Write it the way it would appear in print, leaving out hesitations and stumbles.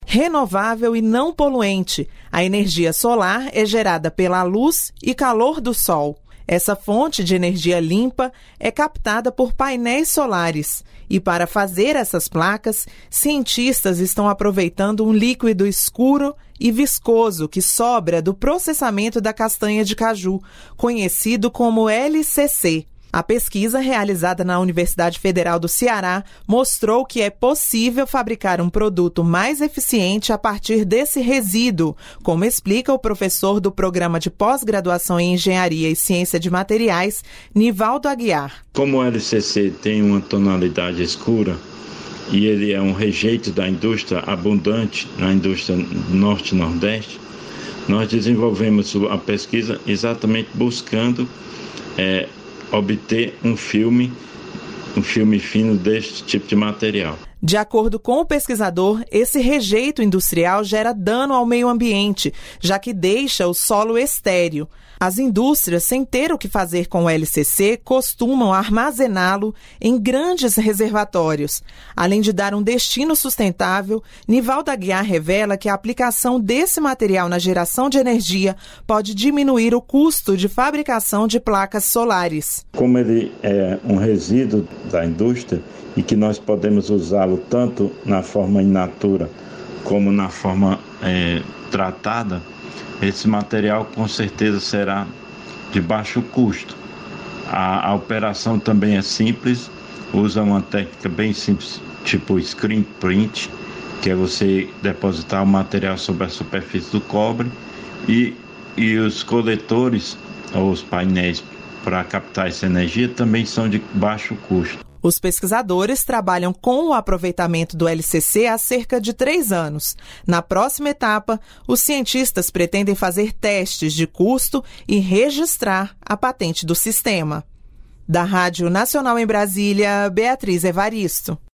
renovável e não poluente. A energia solar é gerada pela luz e calor do sol. Essa fonte de energia limpa é captada por painéis solares. E para fazer essas placas, cientistas estão aproveitando um líquido escuro e viscoso que sobra do processamento da castanha de caju, conhecido como LCC. A pesquisa realizada na Universidade Federal do Ceará mostrou que é possível fabricar um produto mais eficiente a partir desse resíduo, como explica o professor do Programa de Pós-Graduação em Engenharia e Ciência de Materiais, Nivaldo Aguiar. Como o LCC tem uma tonalidade escura e ele é um rejeito da indústria abundante na indústria norte e nordeste, nós desenvolvemos a pesquisa exatamente buscando obter um filme fino deste tipo de material. De acordo com o pesquisador, esse rejeito industrial gera dano ao meio ambiente, já que deixa o solo estéril. As indústrias, sem ter o que fazer com o LCC, costumam armazená-lo em grandes reservatórios. Além de dar um destino sustentável, Nivaldo Aguiar revela que a aplicação desse material na geração de energia pode diminuir o custo de fabricação de placas solares. Como ele é um resíduo da indústria e que nós podemos usá-lo tanto na forma in natura como na forma tratada, esse material com certeza será de baixo custo. A operação também é simples, usa uma técnica bem simples, tipo screen print, que é você depositar o material sobre a superfície do cobre, e os coletores, ou os painéis para captar essa energia, também são de baixo custo. Os pesquisadores trabalham com o aproveitamento do LCC há cerca de 3 anos. Na próxima etapa, os cientistas pretendem fazer testes de custo e registrar a patente do sistema. Da Rádio Nacional em Brasília, Beatriz Evaristo.